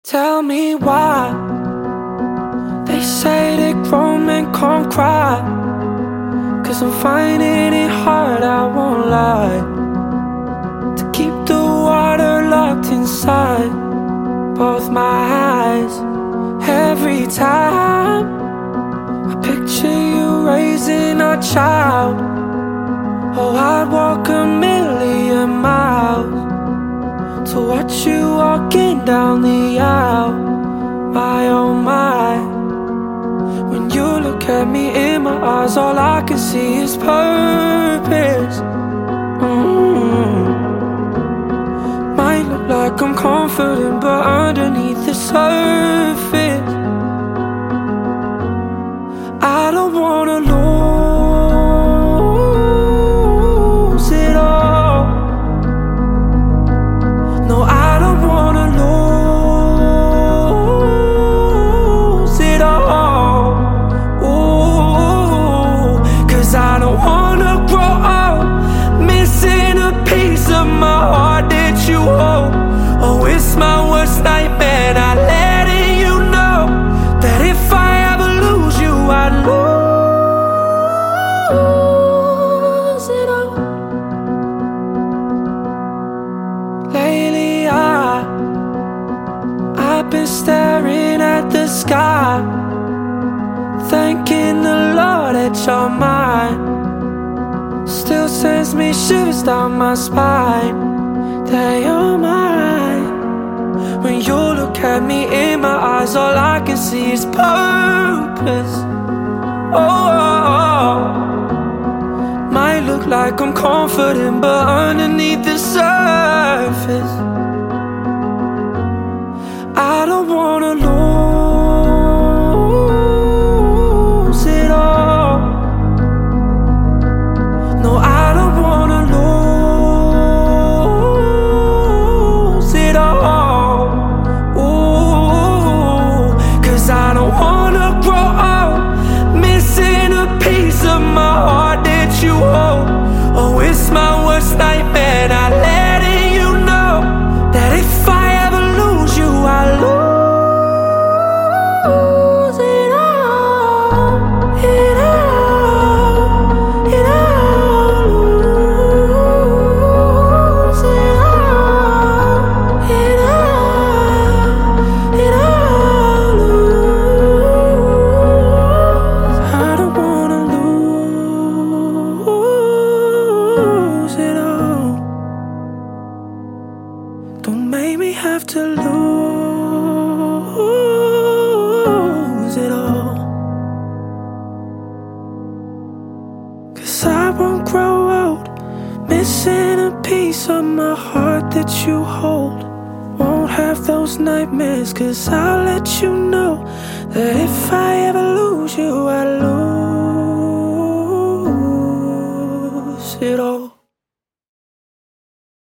Tell me why they say that grown men can't cry. 'Cause I'm finding it hard, I won't lie, to keep the water locked inside both my eyes. Every time I picture you raising a child, oh, I'd walk a million miles to watch you walking down the aisle. My oh my, when you look at me in my eyes, all I can see is purpose. Might look like I'm confident, but underneath the surface I don't wanna lose it all. No, I don't wanna lose it all. Ooh, 'cause I don't wanna grow up missing a piece of my heart that you hold. Oh, it's my worst nightmare, not letting you know that if I ever lose you, I'd lose it all. Lately I've been staring at the sky, thanking the Lord that you're mine. Still sends me shivers down my spine that you're mine. When you look at me in my eyes, all I can see is purpose. Oh, might look like I'm confident, but underneath the surface I don't wanna lose it all. No, I don't wanna lose it all. Ooh, 'cause I don't wanna grow up missing a piece of my heart that you hold. Oh, it's my worst nightmare, not letting you know that if I ever lose you, I lose it all. It all, it all, lose it all. It all, lose. I don't wanna lose it all. Don't make me have to lose it all. 'Cause I won't grow old missing a piece of my heart that you hold. Won't have those nightmares, 'cause I'll let you know that if I ever lose you,